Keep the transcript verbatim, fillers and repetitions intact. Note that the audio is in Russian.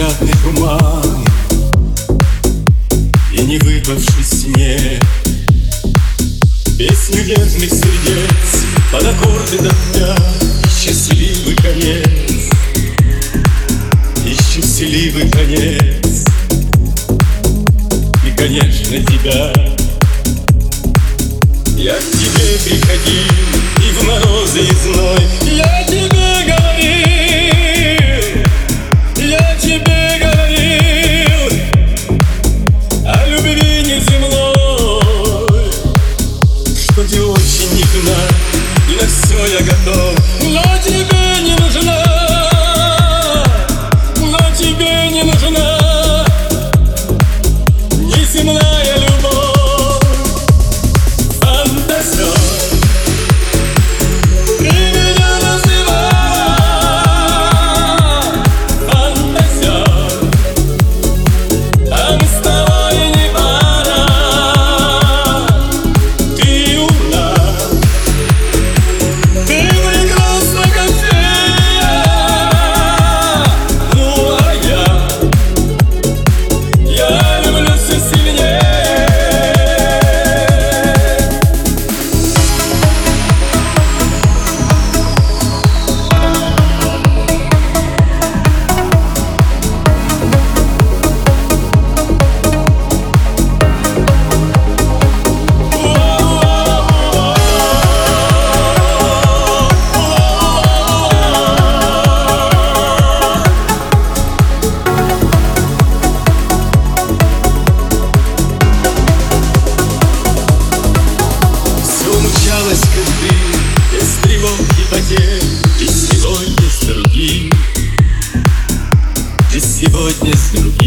закатный туман и не выпавший снег. Песню нежных сердец под аккорды дождя и счастливый конец, и счастливый конец, и, конечно, тебя. Я к тебе приходил и в морозы и зной, я тебе говорил, я тебе говорил о любви неземной, что ты очень нежна и на все я готов, но тебе не нужна, но тебе не нужна неземная любовь. Как ты, без тревог и потерь, и сегодня с другим, и сегодня с другим.